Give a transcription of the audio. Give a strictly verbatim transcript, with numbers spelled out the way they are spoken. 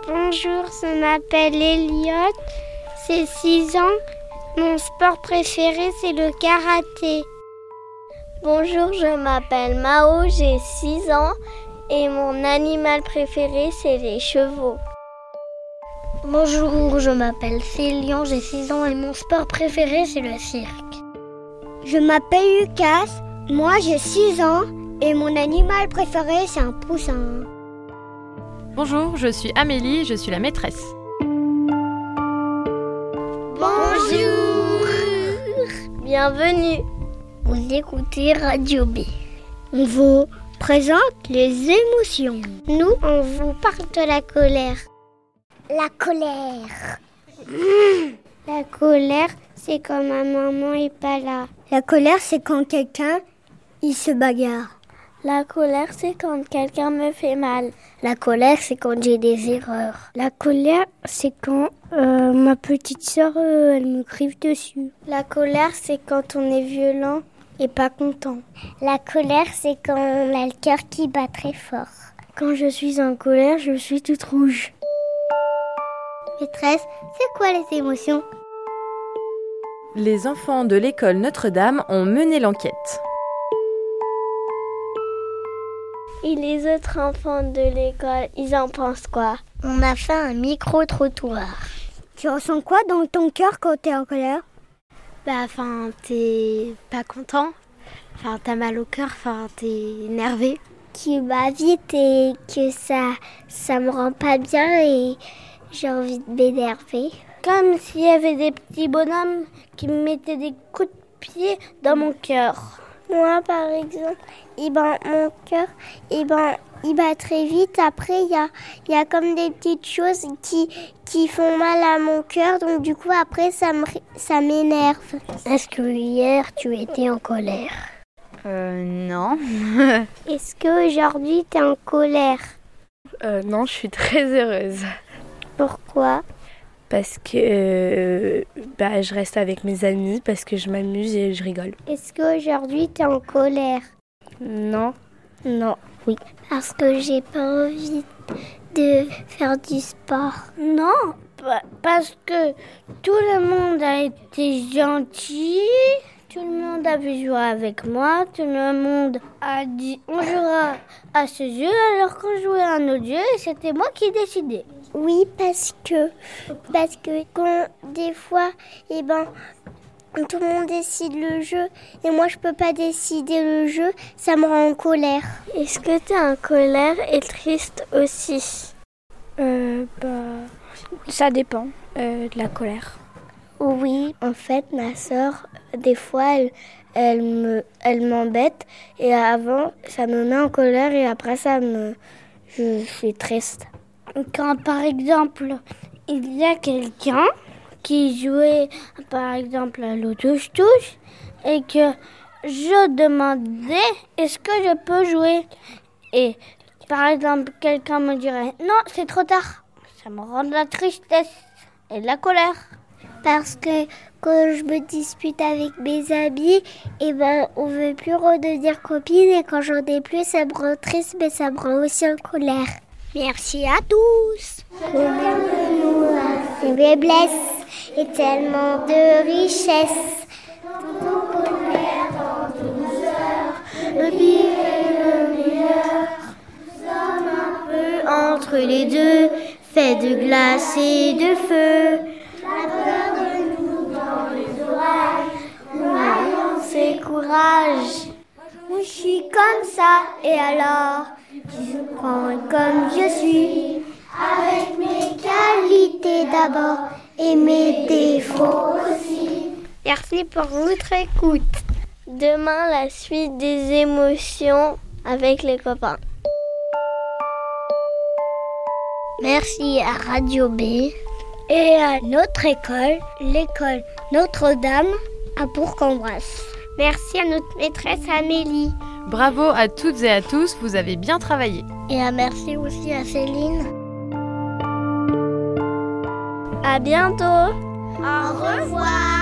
Bonjour, je m'appelle Elliot, j'ai six ans. Mon sport préféré, c'est le karaté. Bonjour, je m'appelle Mao, j'ai six ans et mon animal préféré, c'est les chevaux. Bonjour, je m'appelle Célian, j'ai six ans et mon sport préféré, c'est le cirque. Je m'appelle Lucas, moi j'ai six ans et mon animal préféré, c'est un poussin. Bonjour, je suis Amélie, je suis la maîtresse. Bonjour, bienvenue. Vous écoutez Radio B. On vous présente les émotions. Nous, on vous parle de la colère. La colère. Mmh. La colère, c'est quand ma maman n'est pas là. La colère, c'est quand quelqu'un, il se bagarre. La colère, c'est quand quelqu'un me fait mal. La colère, c'est quand j'ai des erreurs. La colère, c'est quand euh, ma petite sœur, euh, elle me crie dessus. La colère, c'est quand on est violent et pas content. La colère, c'est quand on a le cœur qui bat très fort. Quand je suis en colère, je suis toute rouge. Maîtresse, c'est quoi les émotions ? Les enfants de l'école Notre-Dame ont mené l'enquête. Et les autres enfants de l'école, ils en pensent quoi ? On a fait un micro-trottoir. Tu ressens quoi dans ton cœur quand t'es en colère ? Bah, enfin, t'es pas content. Enfin, t'as mal au cœur, enfin, t'es énervé. Qui va vite et que ça, ça me rend pas bien et j'ai envie de m'énerver. Comme s'il y avait des petits bonhommes qui me mettaient des coups de pied dans mon cœur. Moi, par exemple, eh ben, mon cœur, eh ben, il bat très vite. Après, il y a, y a comme des petites choses qui, qui font mal à mon cœur. Donc, du coup, après, ça, me, ça m'énerve. Est-ce que hier, tu étais en colère ? Euh, non. Est-ce qu'aujourd'hui, tu es en colère ? Euh, non, je suis très heureuse. Pourquoi ? Parce que euh, bah, je reste avec mes amis, parce que je m'amuse et je rigole. Est-ce qu'aujourd'hui, tu es en colère ? Non. Non. Oui. Parce que j'ai pas envie de faire du sport. Non, parce que tout le monde a été gentil. Tout le monde a pu jouer avec moi. Tout le monde a dit on jouera à ce jeu alors qu'on jouait à un autre jeu et c'était moi qui décidais. Oui, parce que, parce que quand des fois, eh ben, tout le monde décide le jeu et moi je peux pas décider le jeu, ça me rend en colère. Est-ce que tu es en colère et triste aussi ? Euh, bah, ça dépend euh, de la colère. Oui, en fait, ma sœur, des fois, elle, elle, me, elle m'embête et avant, ça me met en colère et après, ça me, je suis triste. Quand, par exemple, il y a quelqu'un qui jouait, par exemple, à l'autouche-touche et que je demandais est-ce que je peux jouer et, par exemple, quelqu'un me dirait non, c'est trop tard. Ça me rend de la tristesse et de la colère. Parce que quand je me dispute avec mes amis, eh ben, on ne veut plus redevenir copines et quand j'en ai plus, ça me rend triste mais ça me rend aussi en colère. Merci à tous. Combien de nous a de faiblesse et tellement de richesse. Tout en colère, en douceur, le pire et le meilleur. Nous sommes un peu entre les deux, fait de glace et de feu. La peur de nous dans les oreilles, croyance et courage. Moi je suis comme ça et alors je prends comme je suis, avec mes qualités d'abord et mes défauts aussi. Merci pour votre écoute. Demain, la suite des émotions avec les copains. Merci à Radio B et à notre école, l'école Notre-Dame à Bourg-en-Bresse. Merci à notre maîtresse Amélie. Bravo à toutes et à tous, vous avez bien travaillé. Et un merci aussi à Céline. À bientôt. Au revoir.